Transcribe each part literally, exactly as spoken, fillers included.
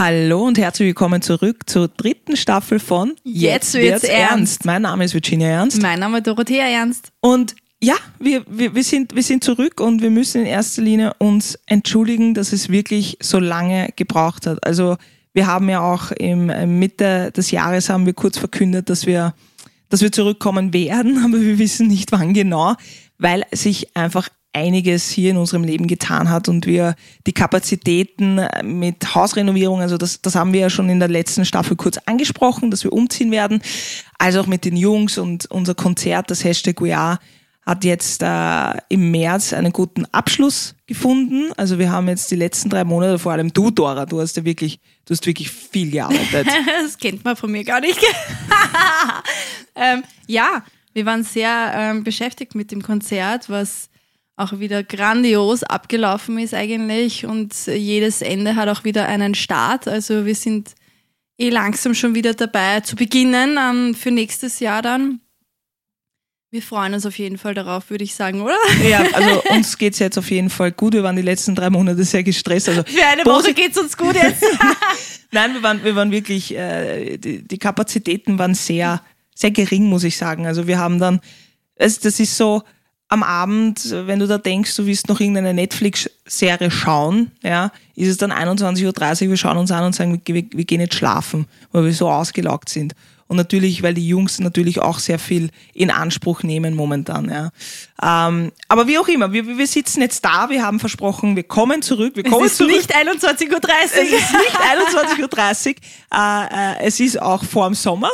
Hallo und herzlich willkommen zurück zur dritten Staffel von Jetzt, Jetzt wird's, wird's ernst. ernst. Mein Name ist Virginia Ernst. Mein Name ist Dorothea Ernst. Und ja, wir, wir, wir, sind, wir sind zurück und wir müssen in erster Linie uns entschuldigen, dass es wirklich so lange gebraucht hat. Also wir haben ja auch im Mitte des Jahres haben wir kurz verkündet, dass wir, dass wir zurückkommen werden, aber wir wissen nicht wann genau, weil sich einfach einiges hier in unserem Leben getan hat und wir die Kapazitäten mit Hausrenovierung, also das, das haben wir ja schon in der letzten Staffel kurz angesprochen, dass wir umziehen werden, also auch mit den Jungs und unser Konzert, das Hashtag We Are, hat jetzt äh, im März einen guten Abschluss gefunden. Also wir haben jetzt die letzten drei Monate, vor allem du, Dora, du hast ja wirklich, du hast wirklich viel gearbeitet. Das kennt man von mir gar nicht. ähm, ja, wir waren sehr ähm, beschäftigt mit dem Konzert, was auch wieder grandios abgelaufen ist eigentlich und jedes Ende hat auch wieder einen Start. Also wir sind eh langsam schon wieder dabei zu beginnen ähm, für nächstes Jahr dann. Wir freuen uns auf jeden Fall darauf, würde ich sagen, oder? Ja, also uns geht's jetzt auf jeden Fall gut. Wir waren die letzten drei Monate sehr gestresst. Also für eine Woche geht's uns gut jetzt. Nein, wir waren, wir waren wirklich, äh, die, die Kapazitäten waren sehr, sehr gering, muss ich sagen. Also wir haben dann, es, das ist so, am Abend, wenn du da denkst, du willst noch irgendeine Netflix-Serie schauen, ja, ist es dann einundzwanzig Uhr dreißig, wir schauen uns an und sagen, wir, wir gehen jetzt schlafen, weil wir so ausgelaugt sind. Und natürlich, weil die Jungs natürlich auch sehr viel in Anspruch nehmen momentan, ja. Ähm, aber wie auch immer, wir, wir sitzen jetzt da, wir haben versprochen, wir kommen zurück, wir kommen es ist zurück. nicht einundzwanzig Uhr dreißig. Es ist nicht einundzwanzig Uhr dreißig, äh, äh, es ist auch vor dem Sommer.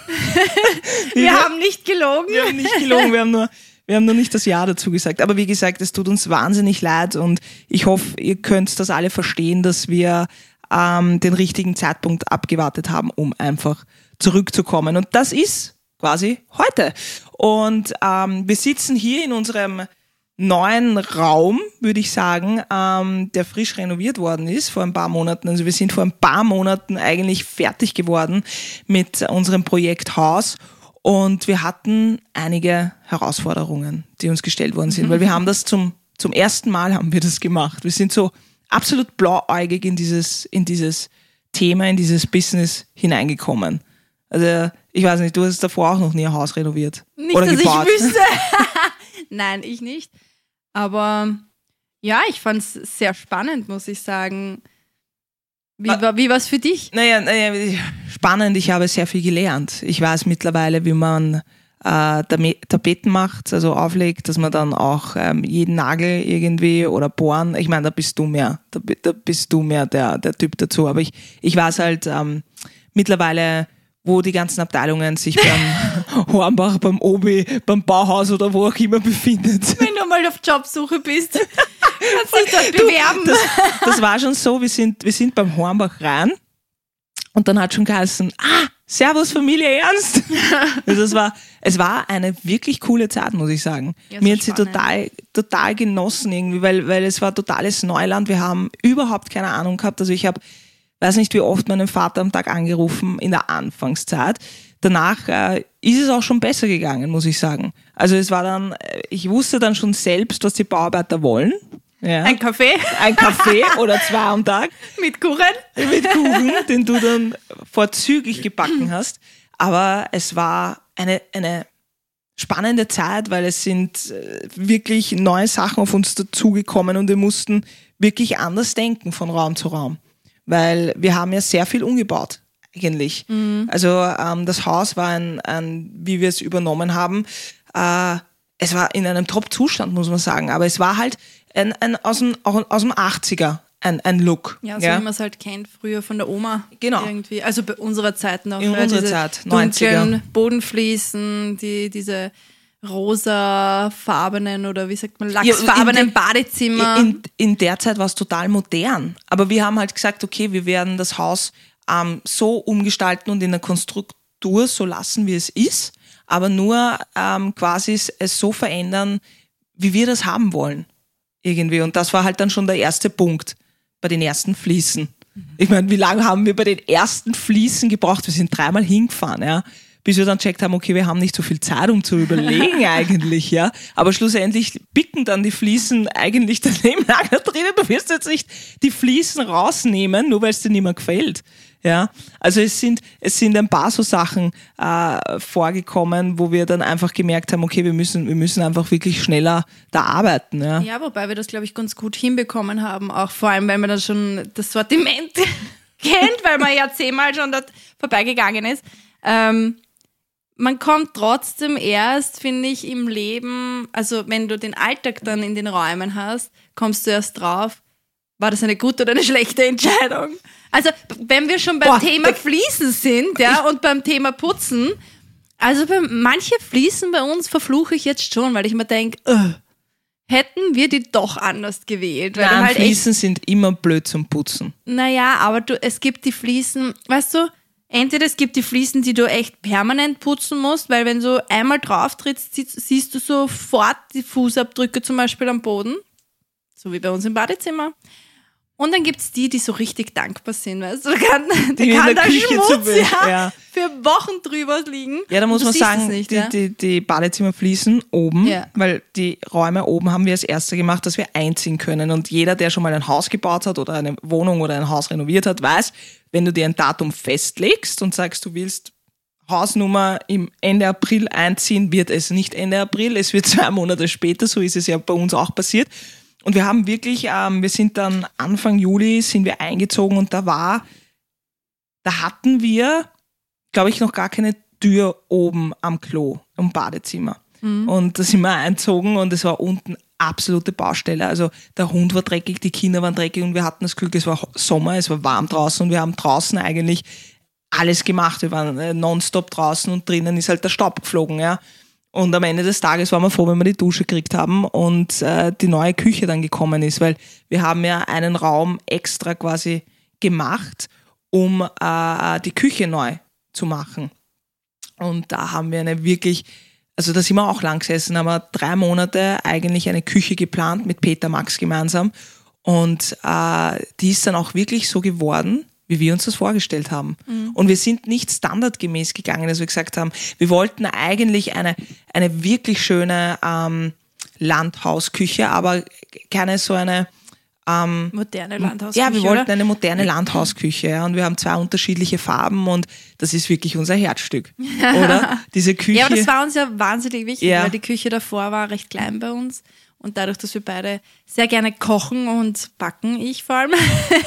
wir, wir haben nicht gelogen. Wir haben nicht gelogen, wir haben nur Wir haben noch nicht das Ja dazu gesagt. Aber wie gesagt, es tut uns wahnsinnig leid und ich hoffe, ihr könnt das alle verstehen, dass wir ähm, den richtigen Zeitpunkt abgewartet haben, um einfach zurückzukommen. Und das ist quasi heute. Und ähm, wir sitzen hier in unserem neuen Raum, würde ich sagen, ähm, der frisch renoviert worden ist vor ein paar Monaten. Also wir sind vor ein paar Monaten eigentlich fertig geworden mit unserem Projekt Haus. Und wir hatten einige Herausforderungen, die uns gestellt worden sind, weil wir haben das zum, zum ersten Mal haben wir das gemacht. Wir sind so absolut blauäugig in dieses, in dieses Thema, in dieses Business hineingekommen. Also, ich weiß nicht, du hast davor auch noch nie ein Haus renoviert. Nicht, oder dass gebaut. Ich wüsste. Nein, ich nicht. Aber ja, ich fand es sehr spannend, muss ich sagen. Wie war wie war's für dich? Naja, naja, spannend, ich habe sehr viel gelernt. Ich weiß mittlerweile, wie man äh, Tapeten macht, also auflegt, dass man dann auch ähm, jeden Nagel irgendwie oder bohren, ich meine, da bist du mehr, da, da bist du mehr der, der Typ dazu, aber ich, ich weiß halt ähm, mittlerweile, wo die ganzen Abteilungen sich beim Hornbach, beim Obi, beim Bauhaus oder wo auch immer befindet. Wenn du mal auf Jobsuche bist, kannst dich dort bewerben. Du, das, das war schon so, wir sind, wir sind beim Hornbach rein und dann hat schon geheißen, ah, Servus Familie Ernst. Also das war, es war eine wirklich coole Zeit, muss ich sagen. Ja, Mir hat so sie total, total genossen irgendwie, weil, weil es war totales Neuland. Wir haben überhaupt keine Ahnung gehabt. Also ich habe weiß nicht, wie oft meinen Vater am Tag angerufen in der Anfangszeit. Danach äh, ist es auch schon besser gegangen, muss ich sagen. Also es war dann, ich wusste dann schon selbst, was die Bauarbeiter wollen. Ja. Ein Kaffee. Ein Kaffee oder zwei am Tag. Mit Kuchen. Mit Kuchen, den du dann vorzüglich gebacken hast. Aber es war eine, eine spannende Zeit, weil es sind wirklich neue Sachen auf uns dazugekommen und wir mussten wirklich anders denken von Raum zu Raum. Weil wir haben ja sehr viel umgebaut, eigentlich. Mhm. Also ähm, das Haus war ein, ein, wie wir es übernommen haben, äh, es war in einem Top-Zustand, muss man sagen. Aber es war halt ein, ein, aus, dem, aus dem achtziger ein, ein Look. Ja, so ja? Wie man es halt kennt, früher von der Oma. Genau. Irgendwie. Also bei unserer Zeit noch. In unserer Zeit, neunziger. Dunklen Bodenfliesen, die, diese rosafarbenen oder wie sagt man, lachsfarbenen ja, Badezimmer. In, in der Zeit war es total modern. Aber wir haben halt gesagt, okay, wir werden das Haus ähm, so umgestalten und in der Konstruktur so lassen, wie es ist, aber nur ähm, quasi es so verändern, wie wir das haben wollen. Irgendwie. Und das war halt dann schon der erste Punkt bei den ersten Fliesen. Mhm. Ich meine, wie lange haben wir bei den ersten Fliesen gebraucht? Wir sind dreimal hingefahren, ja. bis wir dann checkt haben, okay, wir haben nicht so viel Zeit, um zu überlegen eigentlich, ja. Aber schlussendlich bicken dann die Fliesen eigentlich daneben Lager drinnen. Du wirst jetzt nicht die Fliesen rausnehmen, nur weil es dir nicht mehr gefällt. Ja, also es sind es sind ein paar so Sachen äh, vorgekommen, wo wir dann einfach gemerkt haben, okay, wir müssen wir müssen einfach wirklich schneller da arbeiten. Ja, ja, wobei wir das, glaube ich, ganz gut hinbekommen haben, auch vor allem, weil man dann schon das Sortiment kennt, weil man ja zehnmal schon dort vorbeigegangen ist. Ähm, man kommt trotzdem erst, finde ich, im Leben, also wenn du den Alltag dann in den Räumen hast, kommst du erst drauf, war das eine gute oder eine schlechte Entscheidung? Also, wenn wir schon beim Boah, Thema Fliesen sind, ja, und beim Thema Putzen, also bei manche Fliesen bei uns verfluche ich jetzt schon, weil ich mir denke, uh, hätten wir die doch anders gewählt. Weil Nein, halt Fliesen echt, sind immer blöd zum Putzen. Naja, aber du, es gibt die Fliesen, weißt du, entweder es gibt die Fliesen, die du echt permanent putzen musst, weil wenn du einmal drauf trittst, siehst du sofort die Fußabdrücke zum Beispiel am Boden, so wie bei uns im Badezimmer. Und dann gibt's die, die so richtig dankbar sind, weißt du, da kann, da kann der Schmutz ja, ja. für Wochen drüber liegen. Ja, da muss man sagen, nicht, die, ja? die, die Badezimmerfliesen oben, ja. weil die Räume oben haben wir als Erste gemacht, dass wir einziehen können. Und jeder, der schon mal ein Haus gebaut hat oder eine Wohnung oder ein Haus renoviert hat, weiß, wenn du dir ein Datum festlegst und sagst, du willst Hausnummer im Ende April einziehen, wird es nicht Ende April, es wird zwei Monate später, so ist es ja bei uns auch passiert. Und wir haben wirklich, ähm, wir sind dann Anfang Juli sind wir eingezogen und da war, da hatten wir, glaube ich, noch gar keine Tür oben am Klo, im Badezimmer. Mhm. Und da sind wir eingezogen und es war unten absolute Baustelle. Also der Hund war dreckig, die Kinder waren dreckig und wir hatten das Glück, es war Sommer, es war warm draußen und wir haben draußen eigentlich alles gemacht. Wir waren nonstop draußen und drinnen ist halt der Staub geflogen, ja. Und am Ende des Tages waren wir froh, wenn wir die Dusche gekriegt haben und äh, die neue Küche dann gekommen ist, weil wir haben ja einen Raum extra quasi gemacht, um äh, die Küche neu zu machen. Und da haben wir eine wirklich, also da sind wir auch lang gesessen, haben wir drei Monate eigentlich eine Küche geplant mit Peter Max gemeinsam und äh, die ist dann auch wirklich so geworden, wie wir uns das vorgestellt haben. Mhm. Und wir sind nicht standardgemäß gegangen, dass wir gesagt haben, wir wollten eigentlich eine, eine wirklich schöne ähm, Landhausküche, aber keine so eine ähm, moderne Landhausküche. Ja, wir wollten oder? eine moderne Landhausküche, ja, und wir haben zwei unterschiedliche Farben und das ist wirklich unser Herzstück, oder? Diese Küche. Ja, aber das war uns ja wahnsinnig wichtig, ja. weil die Küche davor war recht klein bei uns und dadurch, dass wir beide sehr gerne kochen und backen, ich vor allem,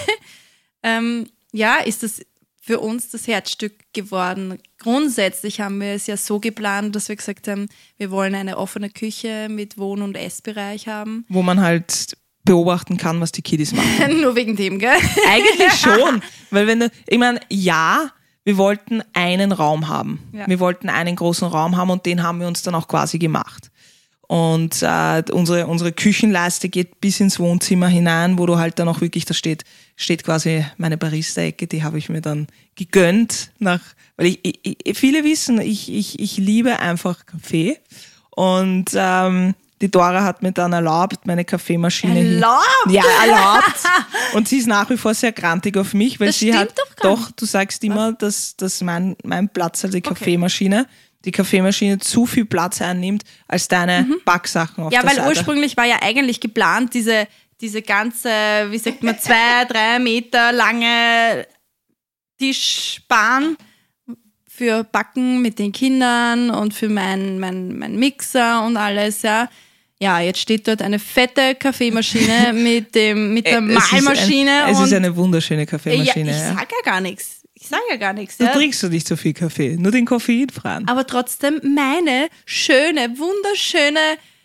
ähm, ja, ist das für uns das Herzstück geworden. Grundsätzlich haben wir es ja so geplant, dass wir gesagt haben, wir wollen eine offene Küche mit Wohn- und Essbereich haben. Wo man halt beobachten kann, was die Kiddies machen. Nur wegen dem, gell? Eigentlich schon, weil wenn du, ich meine, ja, wir wollten einen Raum haben. Ja. Wir wollten einen großen Raum haben und den haben wir uns dann auch quasi gemacht. Und äh, unsere unsere Küchenleiste geht bis ins Wohnzimmer hinein, wo du halt dann auch wirklich, da steht steht quasi meine Barista-Ecke, die habe ich mir dann gegönnt, nach, weil ich, ich viele wissen, ich ich ich liebe einfach Kaffee und ähm, die Dora hat mir dann erlaubt, meine Kaffeemaschine erlaubt? Hin, ja, erlaubt. Und sie ist nach wie vor sehr grantig auf mich, weil das sie hat doch, gar doch, du sagst immer, dass dass mein mein Platz, also die Kaffeemaschine. Okay. die Kaffeemaschine zu viel Platz einnimmt als deine mhm. Backsachen auf ja, der Seite. Ja, weil ursprünglich war ja eigentlich geplant, diese, diese ganze, wie sagt man, zwei, drei Meter lange Tischbahn für Backen mit den Kindern und für mein, mein, mein Mixer und alles, ja. Ja, jetzt steht dort eine fette Kaffeemaschine mit, dem, mit der Mahlmaschine. Es, ist, ein, es ist eine wunderschöne Kaffeemaschine. Ja, ich ja. sag ja gar nichts. Ich sage ja gar nichts. Du ja. trinkst du nicht so viel Kaffee, nur den koffeinfreien. Aber trotzdem, meine schöne, wunderschöne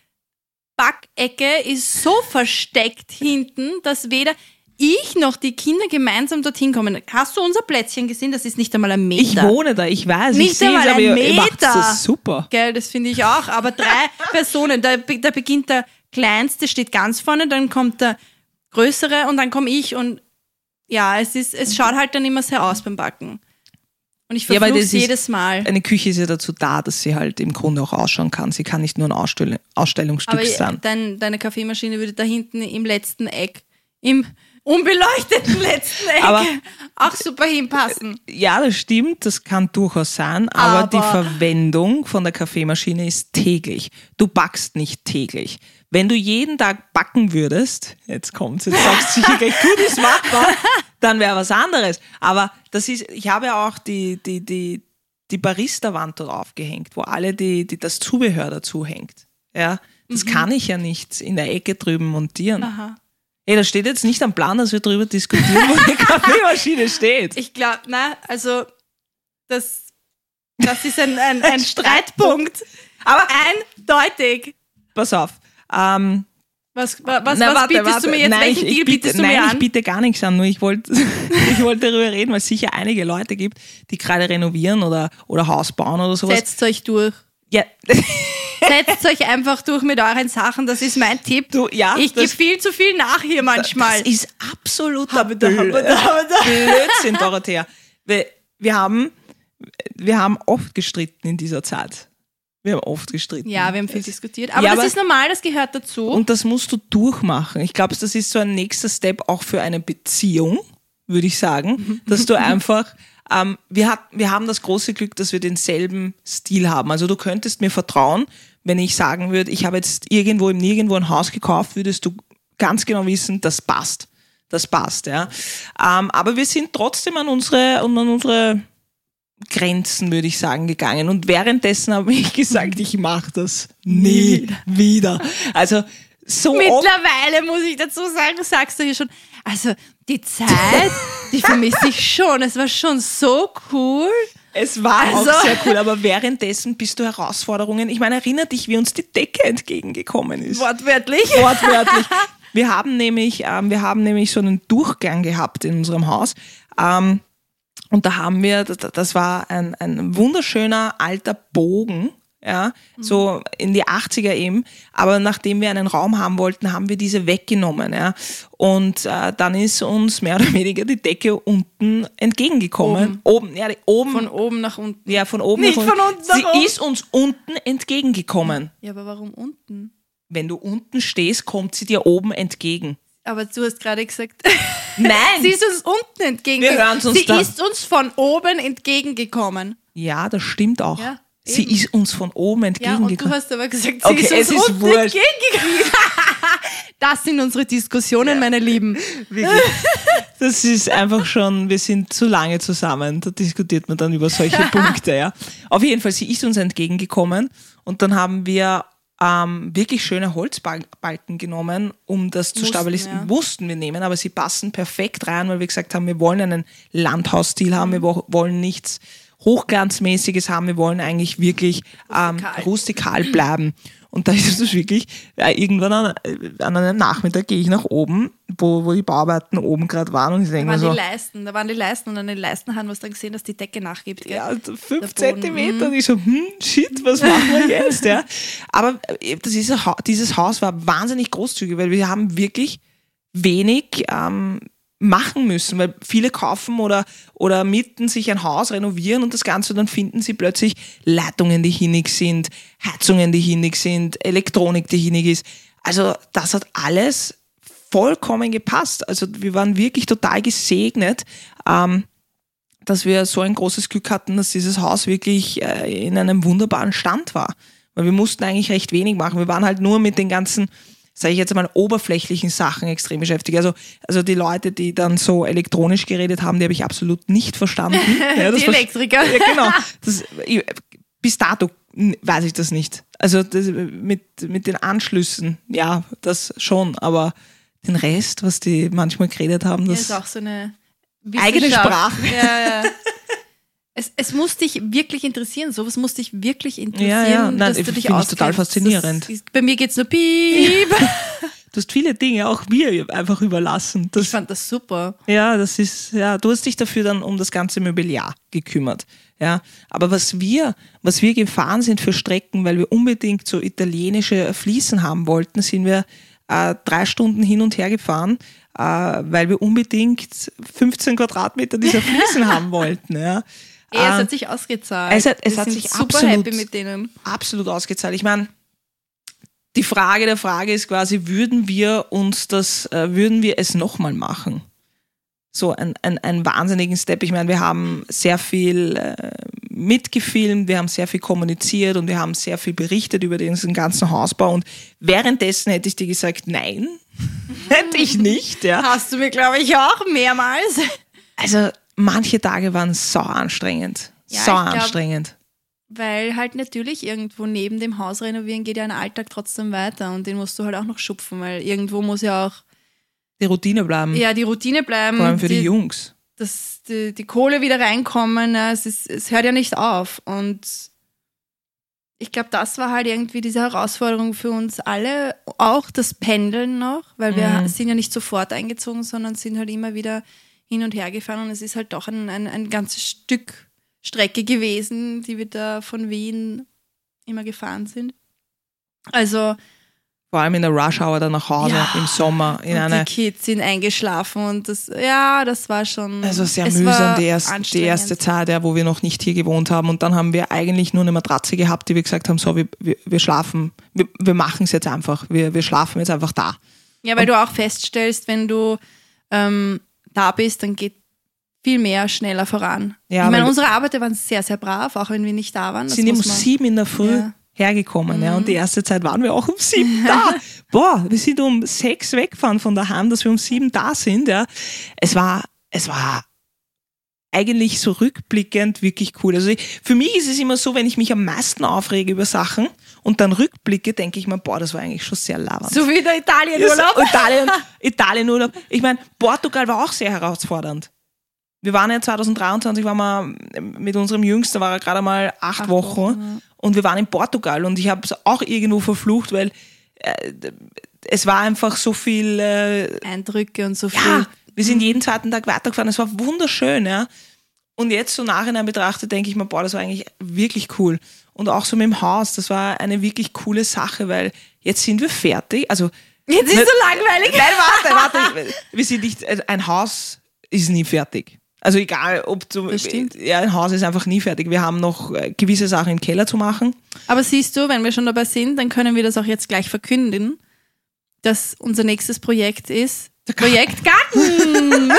Backecke ist so versteckt hinten, dass weder ich noch die Kinder gemeinsam dorthin kommen. Hast du unser Plätzchen gesehen? Das ist nicht einmal ein Meter. Ich wohne da, ich weiß. Nicht ich einmal es, aber ein ihr, Meter. Ihr macht das super. Gell, das finde ich auch. Aber drei Personen, da, da beginnt der Kleinste, steht ganz vorne, dann kommt der Größere und dann komme ich und ja, es ist, es schaut halt dann immer sehr aus beim Backen. Und ich verfluche es ja, jedes Mal. Eine Küche ist ja dazu da, dass sie halt im Grunde auch ausschauen kann. Sie kann nicht nur ein Ausstell- Ausstellungsstück aber sein. Dein, deine Kaffeemaschine würde da hinten im letzten Eck, im unbeleuchteten letzten Ecke Aber- auch super hinpassen. Ja, das stimmt, das kann durchaus sein, aber, Aber- die Verwendung von der Kaffeemaschine ist täglich. Du backst nicht täglich. Wenn du jeden Tag backen würdest, jetzt kommt's, jetzt sagst du sicher gleich, gut, ist machbar, dann wäre was anderes. Aber das ist, ich habe ja auch die, die, die, die Barista-Wand dort aufgehängt, wo alle die, die, das Zubehör dazu hängt. Ja, das Mhm. kann ich ja nicht in der Ecke drüben montieren. Aha. Ey, da steht jetzt nicht am Plan, dass wir drüber diskutieren, wo die Kaffeemaschine steht. Ich glaube, na, also das, das ist ein, ein, ein Streitpunkt. Aber Eindeutig. pass auf. Ähm, Was, wa- was, na, was warte, bietest warte. du mir jetzt? Nein, Welchen ich, ich Deal biete, bietest du nein, mir ich an? biete gar nichts an, nur ich wollte ich wollte darüber reden, weil es sicher einige Leute gibt, die gerade renovieren oder, oder Haus bauen oder sowas. Setzt euch durch. Ja, Setzt euch einfach durch mit euren Sachen. Das ist mein Tipp. du, ja, ich gebe das, viel zu viel nach hier manchmal. das ist absoluter Habe da, habe Blö- da, habe da. Blödsinn, Dorothea. Wir, wir, haben, wir haben oft gestritten in dieser Zeit. Wir haben oft gestritten. Ja, wir haben viel diskutiert. Aber Ja, das aber- ist normal, das gehört dazu. Und das musst du durchmachen. Ich glaube, das ist so ein nächster Step auch für eine Beziehung, würde ich sagen, dass du einfach, ähm, wir, hat, wir haben das große Glück, dass wir denselben Stil haben. Also du könntest mir vertrauen, wenn ich sagen würde, ich habe jetzt irgendwo im Nirgendwo ein Haus gekauft, würdest du ganz genau wissen, das passt. Das passt, ja. Ähm, aber wir sind trotzdem an unsere, an unsere Grenzen, würde ich sagen, gegangen. Und währenddessen habe ich gesagt, ich mache das nie wieder. Also so oft, Mittlerweile muss ich dazu sagen, sagst du hier schon, also die Zeit, die vermisse ich schon. Es war schon so cool. es war Also- auch sehr cool, aber währenddessen bist du Herausforderungen. Ich meine, erinnere dich, wie uns die Decke entgegengekommen ist. Wortwörtlich. Wortwörtlich. Wir haben nämlich, ähm, wir haben nämlich so einen Durchgang gehabt in unserem Haus. Ähm, und da haben wir, das, das war ein, ein wunderschöner alter Bogen, ja, so in die achtziger eben. Aber nachdem wir einen Raum haben wollten, haben wir diese weggenommen, ja. Und äh, dann ist uns mehr oder weniger die Decke unten entgegengekommen. Oben, ja, die, oben. Von oben nach unten. ja, von oben Nicht nach von unten nach Sie oben. ist uns unten entgegengekommen. Ja, aber warum unten? Wenn du unten stehst, kommt sie dir oben entgegen. Aber du hast gerade gesagt, Nein! sie ist uns unten entgegengekommen. Wir hören's uns Sie da. ist uns von oben entgegengekommen. Ja, das stimmt auch. Ja, sie eben. ist uns von oben Ja, und du entgegengekommen. hast aber gesagt, sie Okay, ist uns es ist unten wurscht. entgegengekommen. Das sind unsere Diskussionen, meine Lieben. Wirklich. Das ist einfach schon, wir sind zu lange zusammen. Da diskutiert man dann über solche Punkte. Ja. Auf jeden Fall, sie ist uns entgegengekommen und dann haben wir ähm, wirklich schöne Holzbalken genommen, um das zu Mussten, stabilisieren. ja. Mussten wir nehmen, aber sie passen perfekt rein, weil wir gesagt haben, wir wollen einen Landhausstil haben, wir wo- wollen nichts Hochglanzmäßiges haben, wir wollen eigentlich wirklich ähm, Rustikal. rustikal bleiben. Und da ist es wirklich, äh, irgendwann an, an einem Nachmittag gehe ich nach oben, wo, wo die Bauarbeiten oben gerade waren und ich Da denke mir waren so, die Leisten, da waren die Leisten und an den Leisten haben wir dann gesehen, dass die Decke nachgibt. Gell? ja, so fünf Der Boden, Zentimeter und ich so, hm, shit, was machen wir jetzt? Ja? Aber äh, das ist ein Ha- dieses Haus war wahnsinnig großzügig, weil wir haben wirklich wenig ähm, machen müssen, weil viele kaufen oder, oder mieten sich ein Haus, renovieren und das Ganze, dann finden sie plötzlich Leitungen, die hinnig sind, Heizungen, die hinnig sind, Elektronik, die hinnig ist. Also das hat alles vollkommen gepasst. Also wir waren wirklich total gesegnet, ähm, dass wir so ein großes Glück hatten, dass dieses Haus wirklich äh, in einem wunderbaren Stand war. Weil wir mussten eigentlich recht wenig machen. Wir waren halt nur mit den ganzen, sage ich jetzt mal, oberflächlichen Sachen extrem beschäftigt. Also, also die Leute, die dann so elektronisch geredet haben, die habe ich absolut nicht verstanden. Ja, das Die war- Elektriker. Ja, genau. Das, ich, bis dato n- weiß ich das nicht. Also das, mit, mit den Anschlüssen, ja, das schon, aber den Rest, was die manchmal geredet haben, Ja, das ist auch so eine eigene Wissenschaft. Sprache. Ja, ja. Es, es muss dich wirklich interessieren, sowas muss dich wirklich interessieren, Ja, ja. Nein, dass du ich dich finde es total auskennst. faszinierend. Das ist, bei mir geht's nur piep. Du hast viele Dinge auch mir einfach überlassen. Das, Ich fand das super. ja, das ist, ja, du hast dich dafür dann um das ganze Mobiliar gekümmert. Ja, aber was wir, was wir gefahren sind für Strecken, weil wir unbedingt so italienische Fliesen haben wollten, sind wir äh, drei Stunden hin und her gefahren, äh, weil wir unbedingt fünfzehn Quadratmeter dieser Fliesen haben wollten. Ja. Ey, es Äh, hat sich ausgezahlt. es hat- es Wir hat sind sich super absolut- happy mit denen. absolut ausgezahlt. Ich meine, die Frage der Frage ist quasi, würden wir uns das, äh, würden wir es nochmal machen? So ein, ein, ein wahnsinnigen Step. Ich meine, wir haben sehr viel äh, mitgefilmt, wir haben sehr viel kommuniziert und wir haben sehr viel berichtet über diesen ganzen Hausbau und währenddessen hätte ich dir gesagt, nein, hätte ich nicht. Ja. Hast du mir, glaube ich, auch mehrmals. Also manche Tage waren sau anstrengend. Ja, sau ich glaub, anstrengend. Weil halt natürlich irgendwo neben dem Haus renovieren geht ja ein Alltag trotzdem weiter und den musst du halt auch noch schupfen, weil irgendwo muss ja auch Die Routine bleiben. Ja, die Routine bleiben. Vor allem für die, die Jungs. Dass die, die Kohle wieder reinkommen, ja, es, ist, es hört ja nicht auf. Und ich glaube, das war halt irgendwie diese Herausforderung für uns alle. Auch das Pendeln noch, weil wir Mhm. sind ja nicht sofort eingezogen, sondern sind halt immer wieder hin und her gefahren. Und es ist halt doch ein, ein, ein ganzes Stück Strecke gewesen, die wir da von Wien immer gefahren sind. Also Vor allem in der Rush-Hour dann nach Hause Ja. im Sommer. In und eine, die Kids sind eingeschlafen und das, ja, das war schon. also sehr es mühsam, war die, erst, die anstrengend. erste Zeit, ja, wo wir noch nicht hier gewohnt haben. Und dann haben wir eigentlich nur eine Matratze gehabt, die wir gesagt haben, so, wir, wir, wir schlafen, wir, wir machen es jetzt einfach. Wir, wir schlafen jetzt einfach da. Ja, weil du auch feststellst, wenn du ähm, da bist, dann geht viel mehr schneller voran. Ja, ich meine, weil- unsere Arbeiter waren sehr, sehr brav, auch wenn wir nicht da waren. Das sind um muss man- sieben in der Früh Ja. hergekommen. Ja, und die erste Zeit waren wir auch um sieben da. Boah, wir sind um sechs weggefahren von daheim, dass wir um sieben da sind. Ja. Es war, es war eigentlich so rückblickend wirklich cool. Also ich, für mich ist es immer so, wenn ich mich am meisten aufrege über Sachen und dann rückblicke, denke ich mir, boah, das war eigentlich schon sehr labernd. So wie der Italienurlaub. Ja, so Italien, Italienurlaub. Ich meine, Portugal war auch sehr herausfordernd. Wir waren ja zwanzig dreiundzwanzig, waren wir mit unserem Jüngsten, war er gerade mal acht, Acht Wochen, Wochen, ja. und wir waren in Portugal und ich habe es auch irgendwo verflucht, weil äh, es war einfach so viel, äh, Eindrücke und so viel. ja, wir sind jeden zweiten Tag weitergefahren, es war wunderschön, ja. Und jetzt so nachhinein betrachtet, denke ich mir, boah, das war eigentlich wirklich cool. Und auch so mit dem Haus, das war eine wirklich coole Sache, weil jetzt sind wir fertig, also Jetzt ist Ne- so langweilig. Nein, warte, warte. Wir sind nicht, also ein Haus ist nie fertig. Also egal, ob du, Das stimmt. ja, ein Haus ist einfach nie fertig. Wir haben noch äh, gewisse Sachen im Keller zu machen. Aber siehst du, wenn wir schon dabei sind, dann können wir das auch jetzt gleich verkünden, dass unser nächstes Projekt ist Projekt Garten.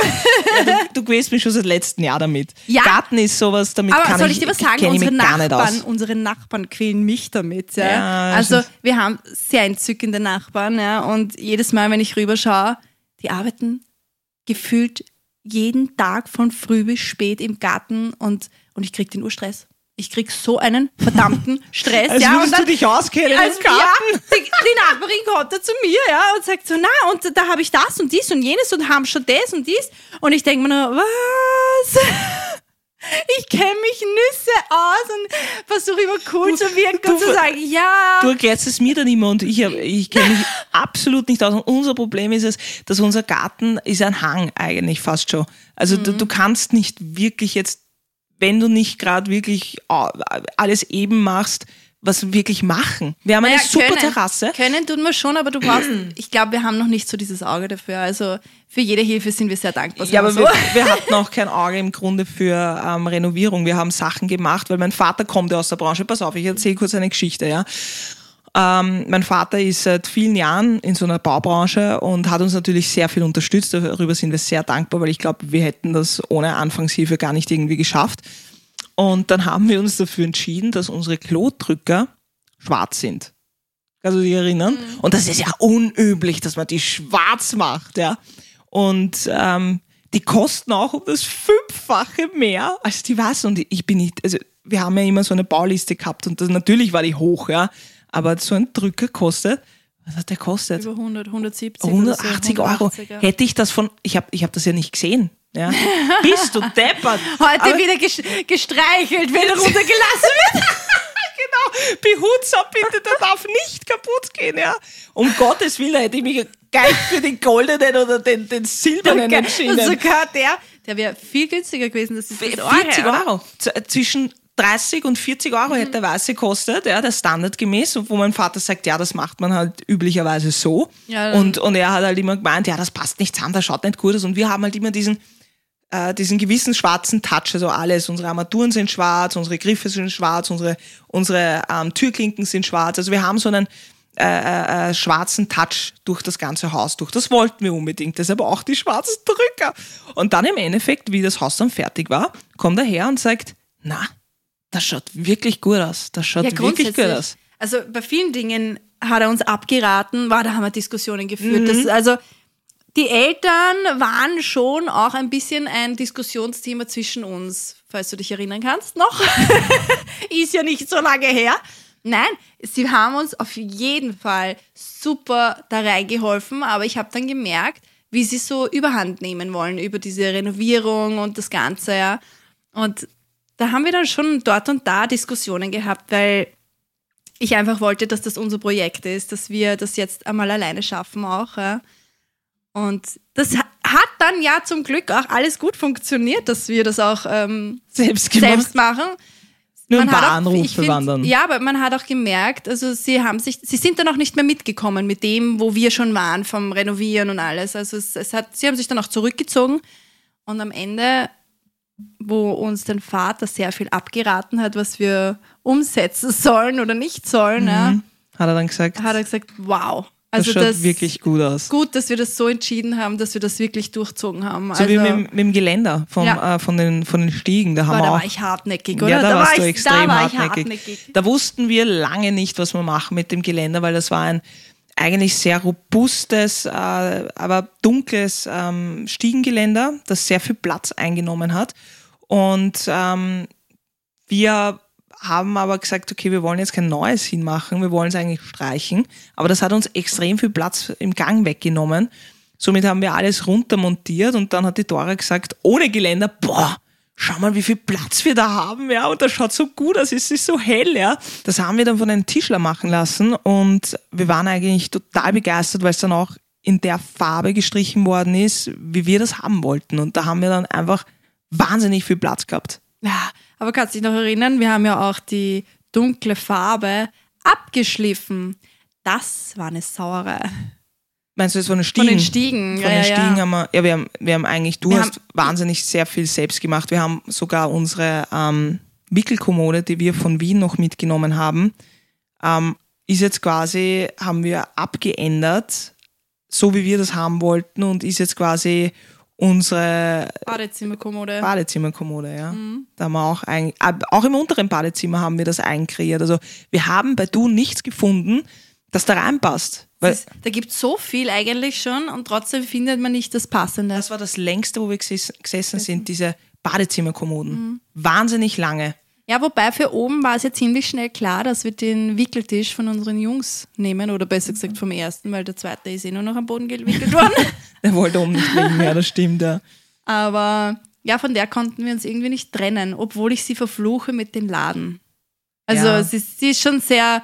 Du quälst mich schon seit letztem Jahr damit. Ja. Garten ist sowas, damit Aber kann soll ich, ich dir was sagen? kenn ich Unsere mich gar nicht Nachbarn, aus. unsere Nachbarn quälen mich damit. Ja. Ja, also das wir haben sehr entzückende Nachbarn, ja, und jedes Mal, wenn ich rüberschaue, die arbeiten gefühlt jeden Tag von früh bis spät im Garten und, und ich krieg den Urstress. Ich krieg so einen verdammten Stress. Also ja, würdest und du dich auskennen also, im Garten? ja, die, die Nachbarin kommt da zu mir, ja, und sagt so, na, und da habe ich das und dies und jenes und haben schon das und dies. Und ich denke mir nur, was? Ich kenne mich Nüsse aus und versuche immer cool zu wirken du und zu ver- sagen, ja. Du erklärst es mir dann immer und ich, hab- ich kenne mich absolut nicht aus. Und unser Problem ist es, dass unser Garten ist ein Hang eigentlich fast schon. Also Mhm. du, du kannst nicht wirklich jetzt, wenn du nicht gerade wirklich au- alles eben machst, was wirklich machen. Wir haben Naja, eine super können, Terrasse. Können tun wir schon, aber du brauchst, ich glaube, wir haben noch nicht so dieses Auge dafür. Also für jede Hilfe sind wir sehr dankbar. Ja, aber sagen wir wir, wir hatten auch kein Auge im Grunde für ähm, Renovierung. Wir haben Sachen gemacht, weil mein Vater kommt ja aus der Branche. Pass auf, ich erzähle kurz eine Geschichte, ja. Ähm, mein Vater ist seit vielen Jahren in so einer Baubranche und hat uns natürlich sehr viel unterstützt. Darüber sind wir sehr dankbar, weil ich glaube, wir hätten das ohne Anfangshilfe gar nicht irgendwie geschafft. Und dann haben wir uns dafür entschieden, dass unsere Klodrücker schwarz sind. Kannst du dich erinnern? Mhm. Und das ist ja unüblich, dass man die schwarz macht, ja. Und ähm, die kosten auch um das Fünffache mehr als die weißen. Und ich bin nicht, also wir haben ja immer so eine Bauliste gehabt und das, natürlich war die hoch, ja. Aber so ein Drücker kostet, was hat der kostet? Über hundert, hundertsiebzig hundertachtzig oder so, Euro. hundertachtzig, ja. Hätte ich das von, ich habe ich hab das ja nicht gesehen. Ja. Bist du deppert? Heute Aber- wieder ges- gestreichelt, wenn er runtergelassen wird. Genau, behutsam bitte, der darf nicht kaputt gehen, ja. Um Gottes Willen hätte ich mich gleich für den goldenen oder den, den silbernen entschieden. Und sogar der, der wäre viel günstiger gewesen. Das ist das vierzig Arge, oder? Euro. Z- Zwischen dreißig und vierzig Euro hätte der weiße gekostet, ja, der standardgemäß, wo mein Vater sagt, ja, das macht man halt üblicherweise so. Ja, dann- und, und er hat halt immer gemeint, ja, das passt nicht zusammen, das schaut nicht gut aus. Und wir haben halt immer diesen, äh, diesen gewissen schwarzen Touch, also alles. Unsere Armaturen sind schwarz, unsere Griffe sind schwarz, unsere, unsere ähm, Türklinken sind schwarz. Also wir haben so einen, äh, äh, schwarzen Touch durch das ganze Haus durch. Das wollten wir unbedingt, deshalb auch die schwarzen Drücker. Und dann im Endeffekt, wie das Haus dann fertig war, kommt er her und sagt, na, das schaut wirklich gut aus. Das schaut Ja, wirklich gut aus. Also bei vielen Dingen hat er uns abgeraten, war, da haben wir Diskussionen geführt. Mhm. Das, also die Eltern waren schon auch ein bisschen ein Diskussionsthema zwischen uns, falls du dich erinnern kannst noch. Ist ja nicht so lange her. Nein, sie haben uns auf jeden Fall super da reingeholfen, aber ich habe dann gemerkt, wie sie so Überhand nehmen wollen über diese Renovierung und das Ganze. Ja. Und da haben wir dann schon dort und da Diskussionen gehabt, weil ich einfach wollte, dass das unser Projekt ist, dass wir das jetzt einmal alleine schaffen auch. Ja. Und das hat dann ja zum Glück auch alles gut funktioniert, dass wir das auch ähm, Selbst gemacht. selbst machen. Nur ein Man paar hat auch, Anrufe ich find, wandern. Ja, aber man hat auch gemerkt, also sie haben sich, sie sind dann auch nicht mehr mitgekommen mit dem, wo wir schon waren, vom Renovieren und alles. Also es, es hat, sie haben sich dann auch zurückgezogen und am Ende, wo uns dein Vater sehr viel abgeraten hat, was wir umsetzen sollen oder nicht sollen, Mhm. ja, Hat er dann gesagt, hat er gesagt, wow. das Also schaut das wirklich gut aus. gut, dass wir das so entschieden haben, dass wir das wirklich durchzogen haben. So also, wie mit, mit dem Geländer vom, Ja. äh, von, den, von den Stiegen. Da, haben boah, wir da auch, war ich hartnäckig, oder? ja, da, warst war du ich, extrem da war ich hartnäckig. hartnäckig. Da wussten wir lange nicht, was wir machen mit dem Geländer, weil das war ein eigentlich sehr robustes, äh, aber dunkles ähm, Stiegengeländer, das sehr viel Platz eingenommen hat. Und ähm, wir haben aber gesagt, okay, wir wollen jetzt kein neues hinmachen, wir wollen es eigentlich streichen. Aber das hat uns extrem viel Platz im Gang weggenommen. Somit haben wir alles runtermontiert und dann hat die Dora gesagt, ohne Geländer, boah, schau mal, wie viel Platz wir da haben, ja, und das schaut so gut aus, es ist so hell, ja. Das haben wir dann von einem Tischler machen lassen und wir waren eigentlich total begeistert, weil es dann auch in der Farbe gestrichen worden ist, wie wir das haben wollten. Und da haben wir dann einfach wahnsinnig viel Platz gehabt. Ja, aber kannst dich noch erinnern, wir haben ja auch die dunkle Farbe abgeschliffen. Das war eine Sauerei. Meinst du das von den Stiegen? Von den Stiegen, Von ja, den ja, Stiegen ja. haben wir, ja, wir haben, wir haben eigentlich, du Wir hast haben- wahnsinnig sehr viel selbst gemacht. Wir haben sogar unsere ähm, Wickelkommode, die wir von Wien noch mitgenommen haben, ähm, ist jetzt quasi, haben wir abgeändert, so wie wir das haben wollten und ist jetzt quasi unsere Badezimmerkommode. Badezimmerkommode, ja. Da haben wir auch ein, auch im unteren Badezimmer haben wir das einkreiert. Also wir haben bei Du nichts gefunden, das da reinpasst. Weil Das ist, da gibt es so viel eigentlich schon und trotzdem findet man nicht das Passende. das war das längste, wo wir gesessen, gesessen sind, diese Badezimmerkommoden. Wahnsinnig lange. Ja, wobei für oben war es ja ziemlich schnell klar, dass wir den Wickeltisch von unseren Jungs nehmen oder besser gesagt vom ersten, weil der zweite ist eh nur noch am Boden gewickelt worden. Der wollte oben nicht liegen, ja, das stimmt, ja. Aber ja, von der konnten wir uns irgendwie nicht trennen, obwohl ich sie verfluche mit den Laden. Also Ja. sie, sie ist schon sehr,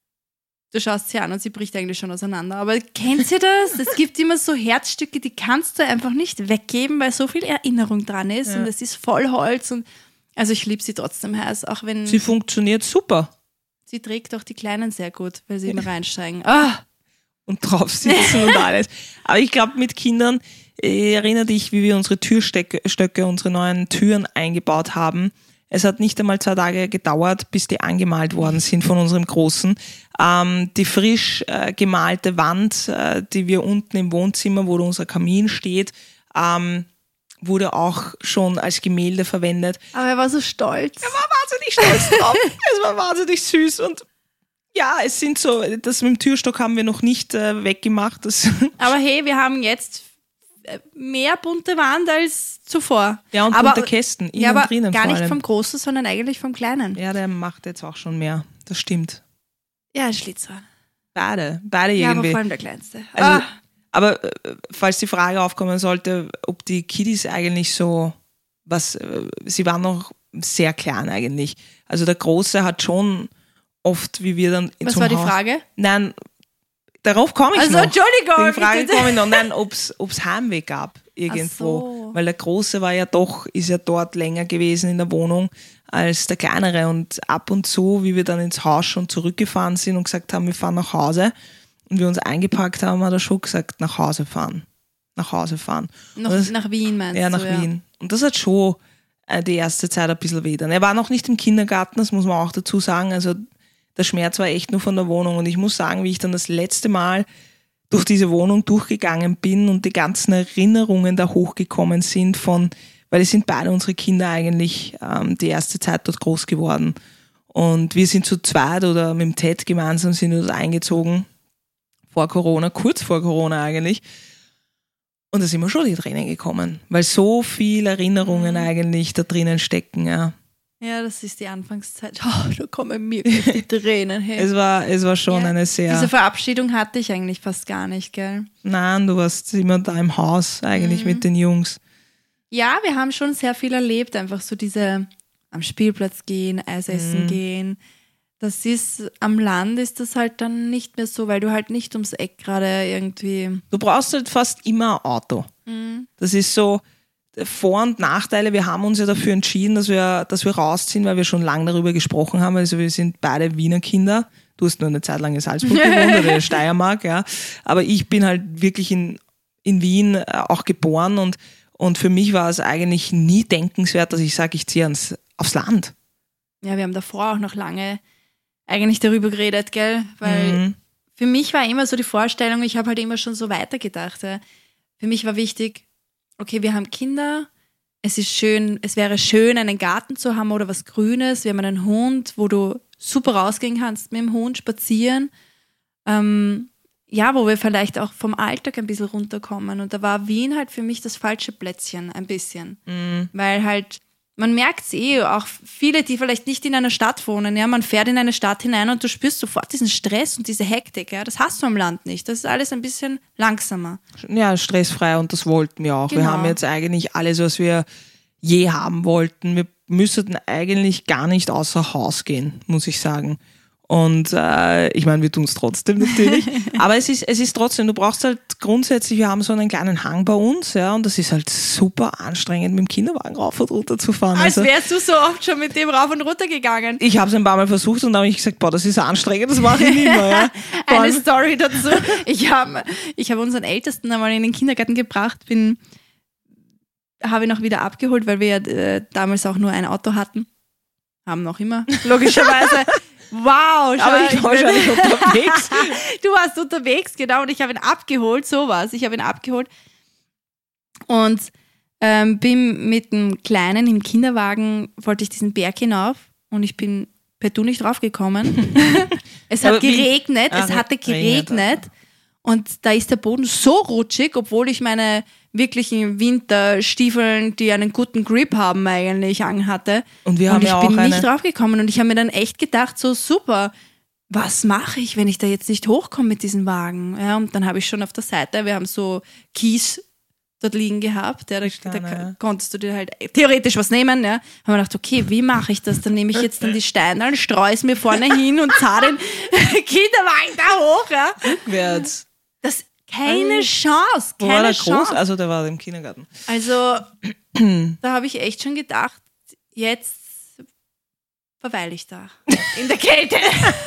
du schaust sie an und sie bricht eigentlich schon auseinander. Aber kennt ihr das? Es gibt immer so Herzstücke, die kannst du einfach nicht weggeben, weil so viel Erinnerung dran ist Ja. und es ist voll Holz. Und also ich liebe sie trotzdem heiß, auch wenn Sie funktioniert super. sie trägt auch die Kleinen sehr gut, weil sie immer reinsteigen. Ah, Und drauf sitzen und alles. Aber ich glaube, mit Kindern, äh, erinnere dich, wie wir unsere Türstöcke, Stöcke, unsere neuen Türen eingebaut haben. Es hat nicht einmal zwei Tage gedauert, bis die angemalt worden sind von unserem Großen. Ähm, die frisch äh, gemalte Wand, äh, die wir unten im Wohnzimmer, wo unser Kamin steht, ähm, wurde auch schon als Gemälde verwendet. aber er war so stolz. war wahnsinnig stolz drauf. Es war wahnsinnig süß und ja, es sind so, das mit dem Türstock haben wir noch nicht äh, weggemacht. Das Aber hey, wir haben jetzt äh, mehr bunte Wand als zuvor. ja, und aber, bunte Kästen, innen ja, aber und drinnen gar vor nicht allem. vom Großen, sondern eigentlich vom Kleinen. Ja, der macht jetzt auch schon mehr. Das stimmt. Ja, ein Schlitzer. Beide, beide Ja, aber irgendwie. vor allem der Kleinste. Also, ah, aber äh, falls die Frage aufkommen sollte, ob die Kiddies eigentlich so, was, äh, sie waren noch sehr klein eigentlich. Also der Große hat schon oft, wie wir dann was zum war die Haus- Frage? Nein, darauf komme ich Also, noch. Entschuldigung. Die Frage bitte. komme ich noch. Nein, ob es Heimweh gab irgendwo. so. Weil der Große war ja doch, ist ja dort länger gewesen in der Wohnung als der Kleinere. Und ab und zu, wie wir dann ins Haus schon zurückgefahren sind und gesagt haben, wir fahren nach Hause und wir uns eingepackt haben, hat er schon gesagt, nach Hause fahren. Nach Hause fahren. Noch, Und das- nach Wien meinst ja, du? nach Wien. Und das hat schon äh, die erste Zeit ein bisschen weh. Er war noch nicht im Kindergarten, das muss man auch dazu sagen. Also Der Schmerz war echt nur von der Wohnung. Und ich muss sagen, wie ich dann das letzte Mal durch diese Wohnung durchgegangen bin und die ganzen Erinnerungen da hochgekommen sind von, weil es sind beide unsere Kinder eigentlich ähm, die erste Zeit dort groß geworden. Und wir sind zu zweit oder mit dem Ted gemeinsam sind wir dort eingezogen, vor Corona, kurz vor Corona eigentlich. Und da sind mir schon die Tränen gekommen, weil so viele Erinnerungen eigentlich da drinnen stecken, ja. Ja, das ist die Anfangszeit. Oh, da kommen mir die Tränen her. Es war, es war schon ja. eine sehr... Diese Verabschiedung hatte ich eigentlich fast gar nicht, gell? Nein, du warst immer da im Haus eigentlich mhm. mit den Jungs. Ja, wir haben schon sehr viel erlebt, einfach so diese am Spielplatz gehen, Eis essen mhm. gehen. Das ist, am Land ist das halt dann nicht mehr so, weil du halt nicht ums Eck gerade irgendwie... Du brauchst halt fast immer ein Auto. Mhm. Das ist so... Vor- und Nachteile, wir haben uns ja dafür entschieden, dass wir, dass wir rausziehen, weil wir schon lange darüber gesprochen haben. Also wir sind beide Wiener Kinder. Du hast nur eine Zeit lang in Salzburg gewohnt oder in Steiermark, ja. Aber ich bin halt wirklich in, in Wien auch geboren und, und für mich war es eigentlich nie denkenswert, dass ich sage, ich ziehe ans, aufs Land. Ja, wir haben davor auch noch lange eigentlich darüber geredet, gell? Weil mhm. für mich war immer so die Vorstellung, ich habe halt immer schon so weitergedacht. Ja. Für mich war wichtig, okay, wir haben Kinder, es ist schön, es wäre schön, einen Garten zu haben oder was Grünes. Wir haben einen Hund, wo du super rausgehen kannst mit dem Hund, spazieren. Ähm, ja, wo wir vielleicht auch vom Alltag ein bisschen runterkommen. Und da war Wien halt für mich das falsche Plätzchen, ein bisschen. Mhm. Weil halt, man merkt es eh, auch viele, die vielleicht nicht in einer Stadt wohnen, ja, man fährt in eine Stadt hinein und du spürst sofort diesen Stress und diese Hektik, ja, das hast du am Land nicht. Das ist alles ein bisschen langsamer. Ja, stressfrei und das wollten wir auch. Genau. Wir haben jetzt eigentlich alles, was wir je haben wollten. Wir müssten eigentlich gar nicht außer Haus gehen, muss ich sagen. Und äh, ich meine, wir tun es trotzdem natürlich. Aber es ist, es ist trotzdem, du brauchst halt grundsätzlich, wir haben so einen kleinen Hang bei uns, ja, und das ist halt super anstrengend, mit dem Kinderwagen rauf und runter zu fahren. Als also, wärst du so oft schon mit dem rauf und runter gegangen. Ich habe es ein paar Mal versucht und dann habe ich gesagt, boah, das ist anstrengend, das mache ich nicht mehr. Ja. Eine Story dazu. Ich habe ich hab unseren Ältesten einmal in den Kindergarten gebracht, bin, habe ihn auch wieder abgeholt, weil wir ja äh, damals auch nur ein Auto hatten. Haben noch immer, logischerweise. Wow, schau, aber ich war wahrscheinlich unterwegs. Du warst unterwegs, genau, und ich habe ihn abgeholt, sowas. Ich habe ihn abgeholt und ähm, bin mit dem Kleinen im Kinderwagen, wollte ich diesen Berg hinauf und ich bin per Du nicht draufgekommen. Es hat aber geregnet, wie? es ah, hatte geregnet und da ist der Boden so rutschig, obwohl ich meine wirklichen Winterstiefeln, die einen guten Grip haben, eigentlich anhatte. Und, wir und haben ich ja bin auch nicht eine... draufgekommen. Und ich habe mir dann echt gedacht, so super, was mache ich, wenn ich da jetzt nicht hochkomme mit diesem Wagen? Ja, und dann habe ich schon auf der Seite, wir haben so Kies dort liegen gehabt, ja, da, Steine, da ja. konntest du dir halt theoretisch was nehmen. Ja. Haben wir gedacht, okay, wie mache ich das? Dann nehme ich jetzt dann die Steine, streue es mir vorne hin und zahre den Kinderwagen da hoch. Ja. Rückwärts. Das Keine Chance, keine Wo war der Chance. Groß? Also der war im Kindergarten. Also da habe ich echt schon gedacht, jetzt verweile ich da in der Kälte,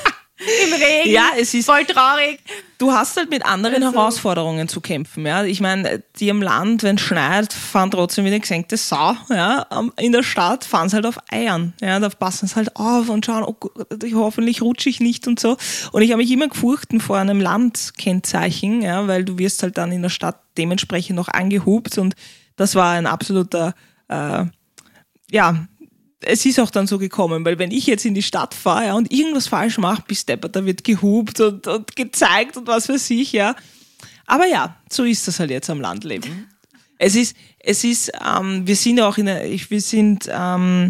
im Regen, ja, es ist voll traurig. Du hast halt mit anderen also, Herausforderungen zu kämpfen. Ja. Ich meine, die im Land, wenn es schneit, fahren trotzdem wie eine gesenkte Sau. Ja. In der Stadt fahren sie halt auf Eiern. Ja. Da passen sie halt auf und schauen, oh Gott, hoffentlich rutsche ich nicht und so. Und ich habe mich immer gefurchten vor einem Landkennzeichen, ja, weil du wirst halt dann in der Stadt dementsprechend noch angehupt. Und das war ein absoluter, äh, ja, es ist auch dann so gekommen, weil wenn ich jetzt in die Stadt fahre ja, und irgendwas falsch mache, bis deppert, da wird gehupt und, und gezeigt und was weiß ich, ja. Aber ja, so ist das halt jetzt am Landleben. Es ist, es ist, ähm, wir sind auch in, eine, wir sind, ähm,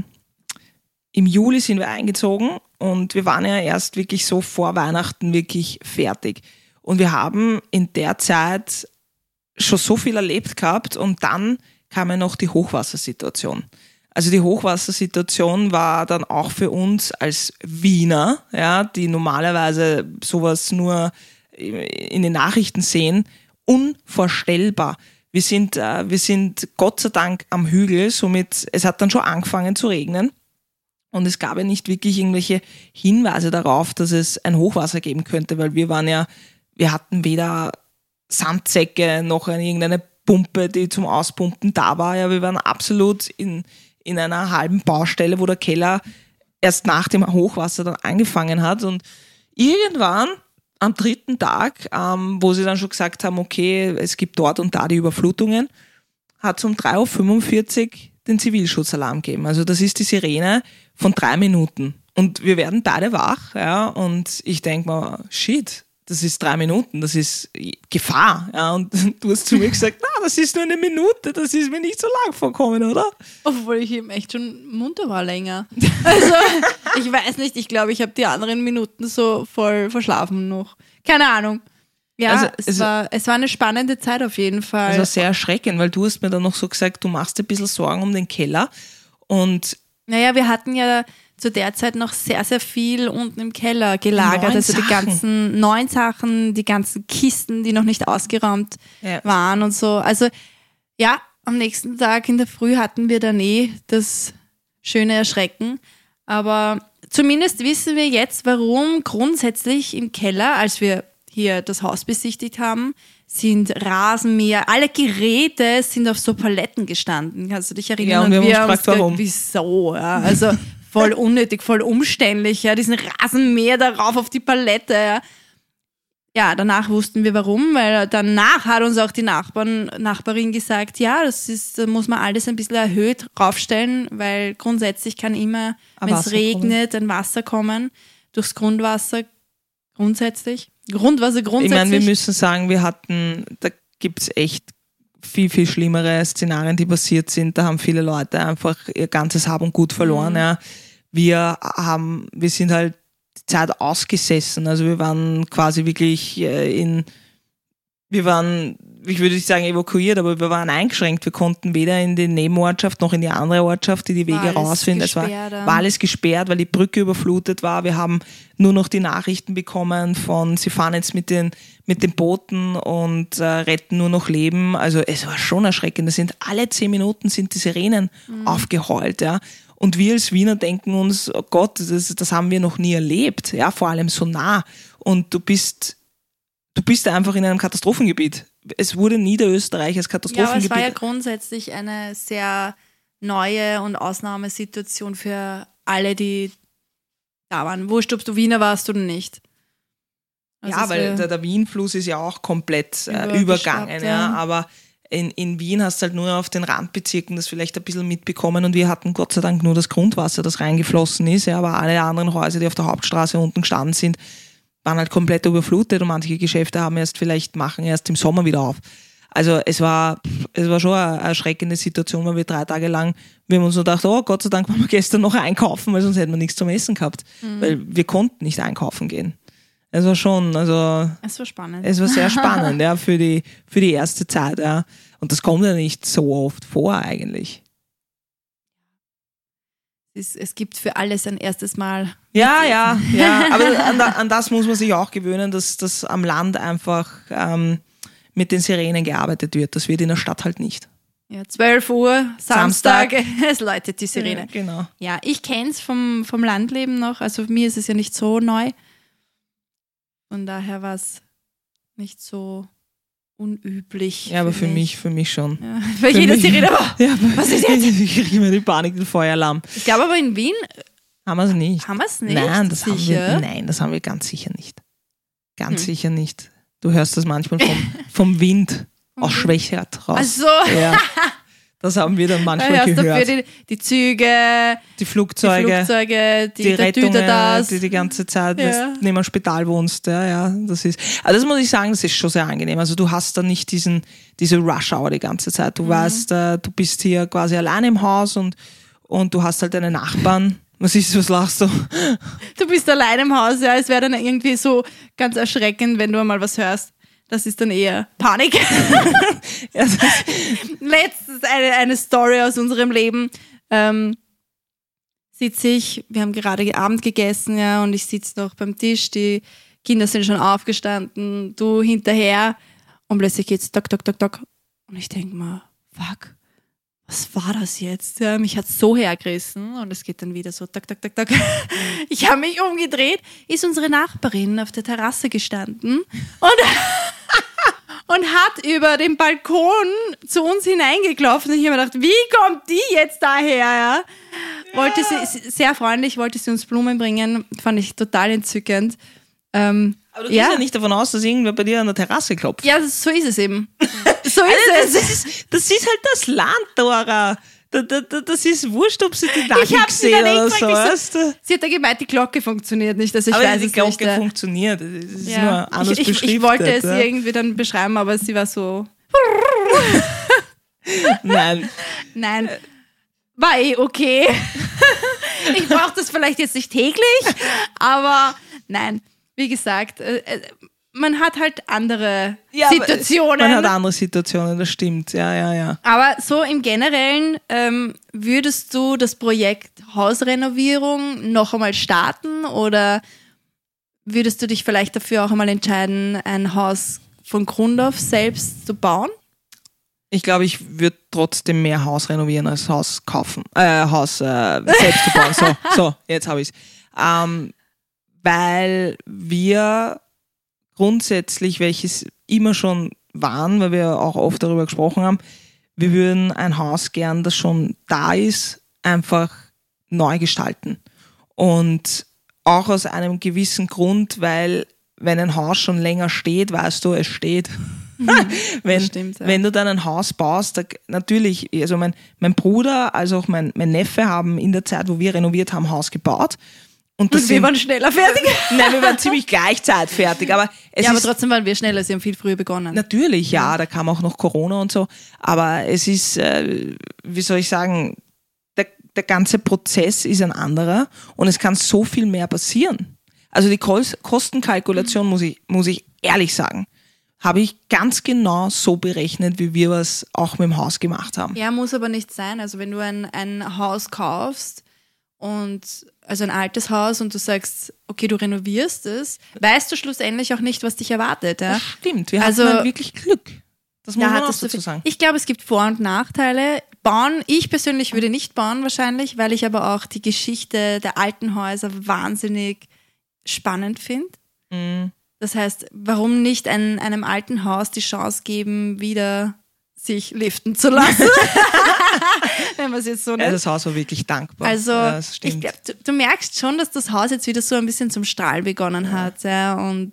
im Juli sind wir eingezogen und wir waren ja erst wirklich so vor Weihnachten wirklich fertig. Und wir haben in der Zeit schon so viel erlebt gehabt und dann kam ja noch die Hochwassersituation. Also die Hochwassersituation war dann auch für uns als Wiener, ja, die normalerweise sowas nur in den Nachrichten sehen, unvorstellbar. Wir sind, äh, wir sind Gott sei Dank am Hügel, somit, es hat dann schon angefangen zu regnen und es gab ja nicht wirklich irgendwelche Hinweise darauf, dass es ein Hochwasser geben könnte, weil wir waren ja, wir hatten weder Sandsäcke noch irgendeine Pumpe, die zum Auspumpen da war. Ja, wir waren absolut in in einer halben Baustelle, wo der Keller erst nach dem Hochwasser dann angefangen hat. Und irgendwann am dritten Tag, ähm, wo sie dann schon gesagt haben, okay, es gibt dort und da die Überflutungen, hat es um drei Uhr fünfundvierzig den Zivilschutzalarm gegeben. Also das ist die Sirene von drei Minuten. Und wir werden beide wach, ja, und ich denke mir, shit, das ist drei Minuten, das ist Gefahr. Ja, und du hast zu mir gesagt, na, das ist nur eine Minute, das ist mir nicht so lang vorkommen, oder? Obwohl ich eben echt schon munter war länger. Also ich weiß nicht, ich glaube, ich habe die anderen Minuten so voll verschlafen noch. Keine Ahnung. Ja, also, es, also, war, es war eine spannende Zeit auf jeden Fall. Es war sehr erschreckend, weil du hast mir dann noch so gesagt, du machst dir ein bisschen Sorgen um den Keller. Und naja, wir hatten ja zu der Zeit noch sehr, sehr viel unten im Keller gelagert. Neun also die Sachen. ganzen neuen Sachen, die ganzen Kisten, die noch nicht ausgeräumt Ja. waren und so. Also ja, am nächsten Tag in der Früh hatten wir dann eh das schöne Erschrecken. Aber zumindest wissen wir jetzt, warum grundsätzlich im Keller, als wir hier das Haus besichtigt haben, sind Rasenmäher, alle Geräte sind auf so Paletten gestanden. Kannst du dich erinnern? Ja, und wir haben uns gefragt, ge- warum. Wieso? Ja? Also voll unnötig, voll umständlich, ja, diesen Rasenmäher darauf auf die Palette. Ja. ja, danach wussten wir warum, weil danach hat uns auch die Nachbarn, Nachbarin gesagt, ja, das ist, da muss man alles ein bisschen erhöht raufstellen, weil grundsätzlich kann immer, Ein wenn es Wasser regnet, ein Wasser kommen, durchs Grundwasser grundsätzlich. Grundwasser ich grundsätzlich. meine, wir müssen sagen, wir hatten, da gibt es echt viel, viel schlimmere Szenarien, die passiert sind. Da haben viele Leute einfach ihr ganzes Hab und Gut verloren. Mhm. Ja. Wir haben, wir sind halt die Zeit ausgesessen. Also wir waren quasi wirklich äh, in, wir waren, ich würde nicht sagen evakuiert, aber wir waren eingeschränkt. Wir konnten weder in die Nebenortschaft noch in die andere Ortschaft, die die Wege War alles rausfinden. Es war, gesperrt, ja. war alles gesperrt, weil die Brücke überflutet war. Wir haben nur noch die Nachrichten bekommen von, sie fahren jetzt mit den, mit den Booten und äh, retten nur noch Leben. Also es war schon erschreckend. Das sind alle zehn Minuten sind die Sirenen Mhm. aufgeheult, ja. Und wir als Wiener denken uns, oh Gott, das, das haben wir noch nie erlebt, ja, vor allem so nah. Und du bist, du bist einfach in einem Katastrophengebiet. Es wurde Niederösterreich als Ja, aber Katastrophengebiet. es war ja grundsätzlich eine sehr neue und Ausnahmesituation für alle, die da waren. Wurscht, ob du Wiener warst oder nicht. Also ja, es weil wär- der, der Wienfluss ist ja auch komplett äh, Übergeschwappt, übergangen, ja. ja. Aber in, in Wien hast du halt nur auf den Randbezirken das vielleicht ein bisschen mitbekommen und wir hatten Gott sei Dank nur das Grundwasser, das reingeflossen ist, ja, aber alle anderen Häuser, die auf der Hauptstraße unten gestanden sind, waren halt komplett überflutet und manche Geschäfte haben erst vielleicht, machen erst im Sommer wieder auf. Also es war, es war schon eine erschreckende Situation, weil wir drei Tage lang, wir haben uns nur gedacht, oh Gott sei Dank waren wir gestern noch einkaufen, weil sonst hätten wir nichts zum Essen gehabt, Mhm. weil wir konnten nicht einkaufen gehen. Es war schon, also Es war spannend. es war sehr spannend, ja, für die, für die erste Zeit, ja. Und das kommt ja nicht so oft vor eigentlich. es, es gibt für alles ein erstes Mal. Ja, ja, ja, aber an, da, an das muss man sich auch gewöhnen, dass, dass am Land einfach ähm, mit den Sirenen gearbeitet wird. Das wird in der Stadt halt nicht. Ja, zwölf Uhr, Samstag, Samstag. es läutet die Sirene. Ja, genau. Ja, ich kenne es vom, vom Landleben noch, also mir ist es ja nicht so neu. Von daher war es nicht so unüblich. Ja, aber für mich, für mich schon. Ja, weil Für jede mich- Sirene war. Ja, Was ist jetzt? Ich kriege immer die Panik, den Feueralarm. Ich glaube aber in Wien Haben wir es nicht. haben wir es nicht. Nein, das haben sicher. wir, nein, das haben wir ganz sicher nicht. Ganz Hm. sicher nicht. Du hörst das manchmal vom, vom Wind aus Wind. Schwächert raus. Ach so, Ja, das haben wir dann da manchmal hörst du gehört. dafür die, die Züge, die die Flugzeuge, Flugzeuge, die, die der Rettungen, Tüter die die ganze Zeit Ja. neben dem Spital wohnst. Ja, ja, das ist, also das muss ich sagen, das ist schon sehr angenehm. Also du hast dann nicht diesen, diese Rush-Hour die ganze Zeit. Du Mhm. weißt, äh, du bist hier quasi allein im Haus und, und du hast halt deine Nachbarn. Was ist, was lachst du? Du bist allein im Haus, ja, es wäre dann irgendwie so ganz erschreckend, wenn du einmal was hörst. Das ist dann eher Panik. Ja, das, Letztens eine, eine Story aus unserem Leben. Ähm, sitze ich, wir haben gerade Abend gegessen, ja, und ich sitze noch beim Tisch, die Kinder sind schon aufgestanden, du hinterher und plötzlich geht's dock, dock, dock, dock. Und ich denke mir, fuck, was war das jetzt? Ja, mich hat so hergerissen und es geht dann wieder so, dock, dock, dock, dock. Ich habe mich umgedreht, ist unsere Nachbarin auf der Terrasse gestanden und und hat über den Balkon zu uns hineingeklopft. Und ich habe mir gedacht, wie kommt die jetzt daher? Ja? wollte sie, sehr freundlich, wollte sie uns Blumen bringen, fand ich total entzückend. Ähm, Aber du gehst ja. ja nicht davon aus, dass irgendwer bei dir an der Terrasse klopft. Ja, so ist es eben. So ist also, es. Das ist, das ist halt das Land, Dora. Da, da, da, das ist wurscht, ob sie die Nacht gesehen oder so. Weißt du? Sie hat da gemeint, die Glocke funktioniert nicht. Also ich aber weiß die es Glocke nicht, äh. funktioniert. Das ist ja. nur anders ich, ich, beschriftet. Ich wollte es ja. irgendwie dann beschreiben, aber sie war so... Nein. Nein. War eh okay. Ich brauche das vielleicht jetzt nicht täglich, aber nein. Wie gesagt, man hat halt andere ja, Situationen. Man hat andere Situationen, das stimmt. Ja, ja, ja. Aber so im Generellen, ähm, würdest du das Projekt Hausrenovierung noch einmal starten oder würdest du dich vielleicht dafür auch einmal entscheiden, ein Haus von Grund auf selbst zu bauen? Ich glaube, ich würde trotzdem mehr Haus renovieren als Haus kaufen. Äh, Haus äh, selbst zu bauen. So, so jetzt habe ich es. Ähm, weil wir grundsätzlich, welches immer schon waren, weil wir auch oft darüber gesprochen haben, wir würden ein Haus gern, das schon da ist, einfach neu gestalten. Und auch aus einem gewissen Grund, weil wenn ein Haus schon länger steht, weißt du, es steht. Mhm, wenn, stimmt, ja. wenn du dann ein Haus baust, da, natürlich, also mein, mein Bruder, als auch mein, mein Neffe haben in der Zeit, wo wir renoviert haben, Haus gebaut. Und, das und wir sind, waren schneller fertig. Nein, wir waren ziemlich gleichzeitig fertig. Aber es ja, aber ist, trotzdem waren wir schneller, sie haben viel früher begonnen. Natürlich, ja, ja, da kam auch noch Corona und so. Aber es ist, äh, wie soll ich sagen, der, der ganze Prozess ist ein anderer und es kann so viel mehr passieren. Also die Kostenkalkulation, muss ich, muss ich ehrlich sagen, habe ich ganz genau so berechnet, wie wir es auch mit dem Haus gemacht haben. Ja, muss aber nicht sein. Also wenn du ein, ein Haus kaufst und also ein altes Haus und du sagst, okay, du renovierst es, weißt du schlussendlich auch nicht, was dich erwartet. Ja? Das stimmt, wir also, hatten wirklich Glück. Das muss ja, man auch dazu sagen. Ich glaube, es gibt Vor- und Nachteile. Bauen, ich persönlich würde nicht bauen wahrscheinlich, weil ich aber auch die Geschichte der alten Häuser wahnsinnig spannend finde. Mhm. Das heißt, warum nicht ein, einem alten Haus die Chance geben, wieder sich liften zu lassen? Wenn man es jetzt so nennt. Ja, das Haus war wirklich dankbar. Also ja, ich glaube, du, du merkst schon, dass das Haus jetzt wieder so ein bisschen zum Strahlen begonnen ja. hat. Ja, und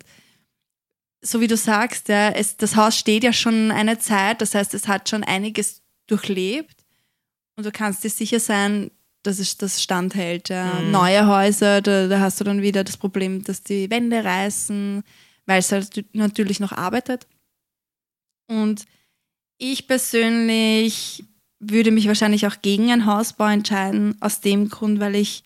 so wie du sagst, ja, es, das Haus steht ja schon eine Zeit, das heißt, es hat schon einiges durchlebt und du kannst dir sicher sein, dass es das standhält. Ja. Mhm. Neue Häuser, da, da hast du dann wieder das Problem, dass die Wände reißen, weil es halt natürlich noch arbeitet. Und ich persönlich würde mich wahrscheinlich auch gegen einen Hausbau entscheiden, aus dem Grund, weil ich,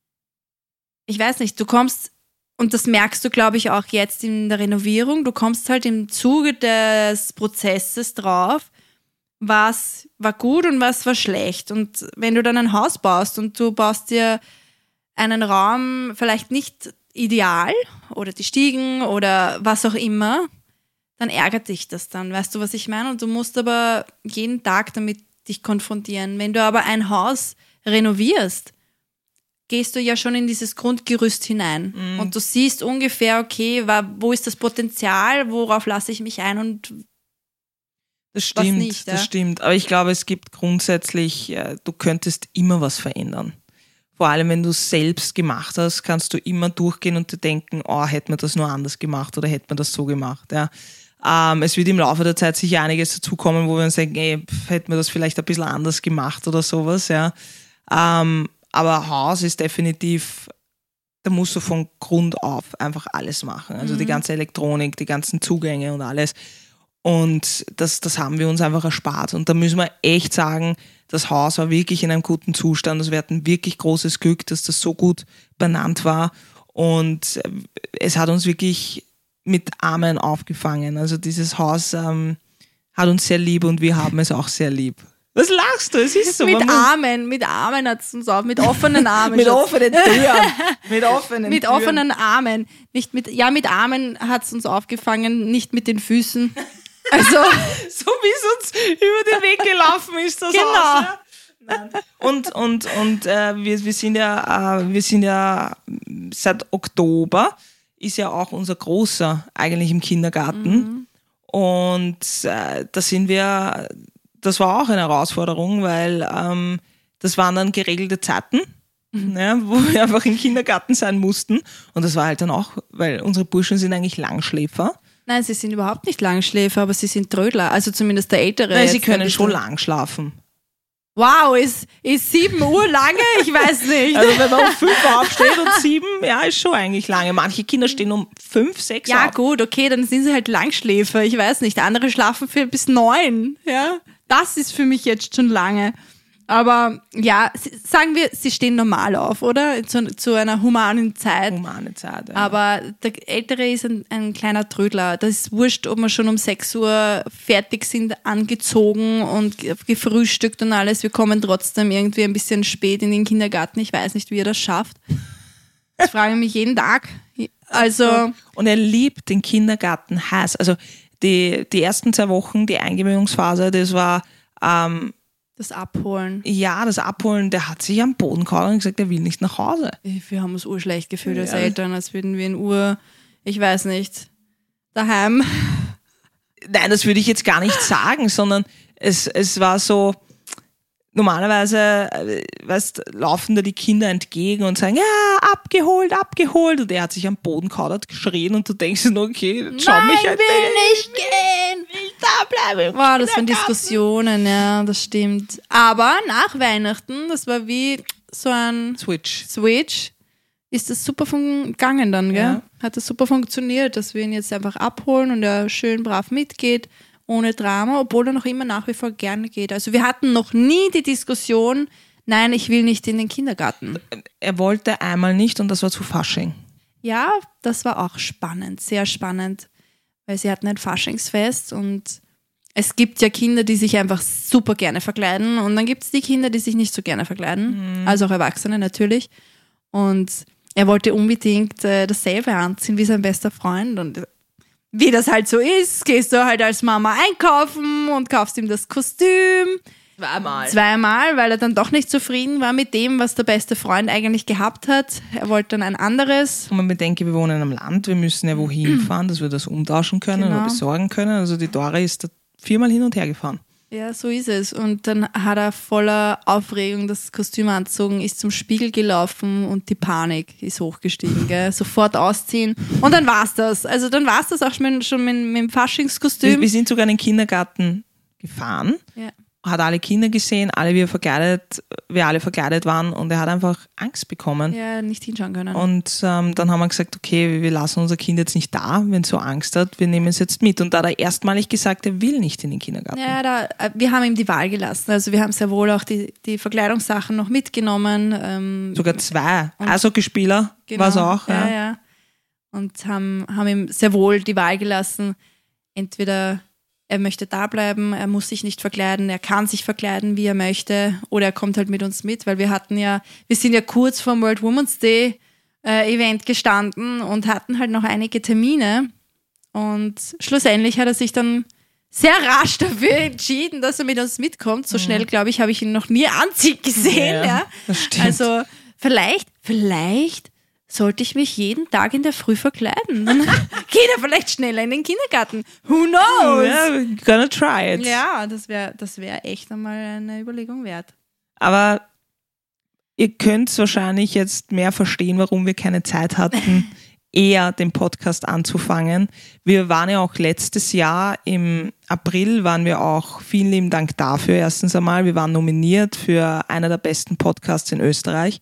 ich weiß nicht, du kommst, und das merkst du, glaube ich, auch jetzt in der Renovierung, du kommst halt im Zuge des Prozesses drauf, was war gut und was war schlecht. Und wenn du dann ein Haus baust und du baust dir einen Raum vielleicht nicht ideal oder die Stiegen oder was auch immer, dann ärgert dich das dann. Weißt du, was ich meine? Und du musst aber jeden Tag damit dich konfrontieren. Wenn du aber ein Haus renovierst, gehst du ja schon in dieses Grundgerüst hinein. Mhm. Und du siehst ungefähr, okay, wo ist das Potenzial, worauf lasse ich mich ein und Das stimmt, nicht, ja? das stimmt. Aber ich glaube, es gibt grundsätzlich, du könntest immer was verändern. Vor allem, wenn du es selbst gemacht hast, kannst du immer durchgehen und dir denken, oh, hätte man das nur anders gemacht oder hätte man das so gemacht. Ja. Ähm, es wird im Laufe der Zeit sicher einiges dazukommen, wo wir uns denken, ey, hätte man das vielleicht ein bisschen anders gemacht oder sowas. Ja. Ähm, aber Haus ist definitiv, da musst du von Grund auf einfach alles machen. Also mhm. die ganze Elektronik, die ganzen Zugänge und alles. Und das, das haben wir uns einfach erspart. Und da müssen wir echt sagen, das Haus war wirklich in einem guten Zustand. Also wir hatten wirklich großes Glück, dass das so gut benannt war. Und es hat uns wirklich mit Armen aufgefangen. Also dieses Haus ähm, hat uns sehr lieb und wir haben es auch sehr lieb. Was lachst du? Es ist so. Mit Armen, mit Armen hat es uns auf, mit offenen Armen. mit offenen Türen. Mit offenen Mit Türen. offenen Armen. Nicht mit, ja, mit Armen hat es uns aufgefangen, nicht mit den Füßen. Also, so wie es uns über den Weg gelaufen ist, das genau. Haus. Ja? Nein. Und, und, und äh, wir, wir, sind ja, äh, wir sind ja seit Oktober, ist ja auch unser Großer eigentlich im Kindergarten. Mhm. Und äh, da sind wir, das war auch eine Herausforderung, weil ähm, das waren dann geregelte Zeiten. ja, wo wir einfach im Kindergarten sein mussten. Und das war halt dann auch, weil unsere Burschen sind eigentlich Langschläfer. Nein, sie sind überhaupt nicht Langschläfer, aber sie sind Trödler, also zumindest der Ältere. Nein, sie jetzt, können schon lang schlafen. Wow, ist, ist sieben Uhr lange? Ich weiß nicht. Also wenn man um fünf aufsteht und sieben, ja, ist schon eigentlich lange. Manche Kinder stehen um fünf, sechs Ja auf. gut, okay, dann sind sie halt Langschläfer. Ich weiß nicht, andere schlafen für bis neun. Ja, das ist für mich jetzt schon lange. Aber ja, sie- sagen wir, sie stehen normal auf, oder? Zu, zu einer humanen Zeit. Humane Zeit. Ja. Aber der Ältere ist ein, ein kleiner Trödler. Das ist wurscht, ob wir schon um sechs Uhr fertig sind, angezogen und ge- gefrühstückt und alles. Wir kommen trotzdem irgendwie ein bisschen spät in den Kindergarten. Ich weiß nicht, wie er das schafft. Das frage ich mich jeden Tag. Also, Und er liebt den Kindergarten heiß. Also die, die ersten zwei Wochen, die Eingewöhnungsphase, das war ähm, das Abholen. ja, das Abholen, der hat sich am Boden gehauen und gesagt, er will nicht nach Hause. Wir haben uns urschlecht gefühlt als Ja. Eltern, als würden wir in Ur, ich weiß nicht, daheim. Nein, das würde ich jetzt gar nicht sagen, sondern es, es war so, normalerweise, äh, weißt, laufen da die Kinder entgegen und sagen, ja, abgeholt, abgeholt. Und er hat sich am Boden gehauen, geschrien und du denkst dir nur, okay, jetzt schau Nein, mich halt will nicht gehen. will da bleiben. Wow, das waren Kindergarten. Diskussionen, ja, das stimmt. Aber nach Weihnachten, das war wie so ein Switch. Switch, ist das super fun- gegangen dann, gell? Ja. Hat das super funktioniert, dass wir ihn jetzt einfach abholen und er schön brav mitgeht, ohne Drama, obwohl er noch immer nach wie vor gerne geht. Also wir hatten noch nie die Diskussion, nein, ich will nicht in den Kindergarten. Er wollte einmal nicht und das war zu Fasching. Ja, das war auch spannend, sehr spannend, weil sie hatten ein Faschingsfest und es gibt ja Kinder, die sich einfach super gerne verkleiden und dann gibt es die Kinder, die sich nicht so gerne verkleiden, also auch Erwachsene natürlich. Und er wollte unbedingt äh, dasselbe anziehen wie sein bester Freund und wie das halt so ist, gehst du halt als Mama einkaufen und kaufst ihm das Kostüm. Zweimal. Zweimal, weil er dann doch nicht zufrieden war mit dem, was der beste Freund eigentlich gehabt hat. Er wollte dann ein anderes. Und man bedenke, wir wohnen am Land, wir müssen ja wohin fahren, dass wir das umtauschen können Genau. oder besorgen können. Also die Dora ist da viermal hin und her gefahren. Ja, so ist es. Und dann hat er voller Aufregung das Kostüm angezogen, ist zum Spiegel gelaufen und die Panik ist hochgestiegen. Gell? Sofort ausziehen. Und dann war's das. Also dann war's das auch schon mit, schon mit, mit dem Wir, Faschingskostüm. wir sind sogar in den Kindergarten gefahren, Ja. hat alle Kinder gesehen, alle wir verkleidet, wir alle verkleidet waren und er hat einfach Angst bekommen. ja, nicht hinschauen können. Und ähm, dann haben wir gesagt, okay, wir lassen unser Kind jetzt nicht da, wenn es so Angst hat, wir nehmen es jetzt mit. Und da hat er erstmalig gesagt, er will nicht in den Kindergarten. Ja, da, äh, wir haben ihm die Wahl gelassen. Also wir haben sehr wohl auch die, die Verkleidungssachen noch mitgenommen. Ähm, Sogar zwei Eishockeyspieler genau, war es auch. Ja, Ja. ja. Und haben, haben ihm sehr wohl die Wahl gelassen. Entweder er möchte da bleiben, er muss sich nicht verkleiden, er kann sich verkleiden, wie er möchte, oder er kommt halt mit uns mit, weil wir hatten ja, wir sind ja kurz vor dem World Women's Day äh, Event gestanden und hatten halt noch einige Termine. Und schlussendlich hat er sich dann sehr rasch dafür entschieden, dass er mit uns mitkommt. So schnell, glaube ich, habe ich ihn noch nie anziehen gesehen. Ja, Ja, das stimmt. Also vielleicht, vielleicht sollte ich mich jeden Tag in der Früh verkleiden. Dann geht er vielleicht schneller in den Kindergarten. Who knows? Ja, we're gonna try it. Ja, das wäre das wär echt einmal eine Überlegung wert. Aber ihr könnt wahrscheinlich jetzt mehr verstehen, warum wir keine Zeit hatten, eher den Podcast anzufangen. Wir waren ja auch letztes Jahr im April, waren wir auch, vielen lieben Dank dafür erstens einmal. Wir waren nominiert für einer der besten Podcasts in Österreich.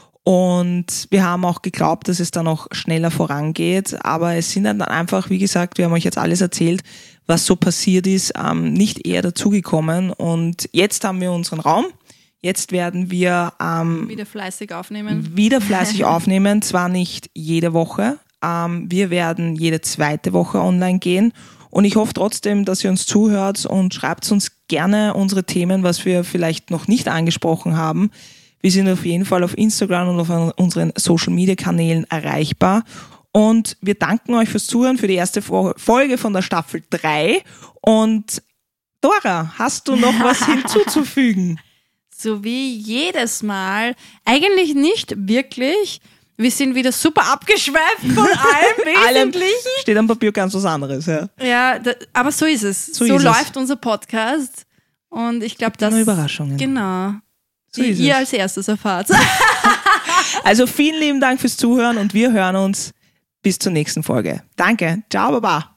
Und wir haben auch geglaubt, dass es dann noch schneller vorangeht. Aber es sind dann einfach, wie gesagt, wir haben euch jetzt alles erzählt, was so passiert ist, ähm, nicht eher dazugekommen. Und jetzt haben wir unseren Raum. Jetzt werden wir ähm, Wieder fleißig aufnehmen. wieder fleißig aufnehmen, zwar nicht jede Woche. Ähm, wir werden jede zweite Woche online gehen. Und ich hoffe trotzdem, dass ihr uns zuhört und schreibt uns gerne unsere Themen, was wir vielleicht noch nicht angesprochen haben. Wir sind auf jeden Fall auf Instagram und auf unseren Social-Media-Kanälen erreichbar. Und wir danken euch fürs Zuhören, für die erste Folge von der Staffel drei. Und Dora, hast du noch was hinzuzufügen? So wie jedes Mal. Eigentlich nicht wirklich. Wir sind wieder super abgeschweift von allem Allem Wesentlichen. steht am Papier ganz was anderes. Ja. Ja, da, aber so ist es. So So, ist es. läuft unser Podcast. Und ich glaube, das. immer Überraschungen. Genau. So Die ist ihr es. als erstes erfahrt. Also vielen lieben Dank fürs Zuhören und wir hören uns bis zur nächsten Folge. Danke. Ciao, Baba.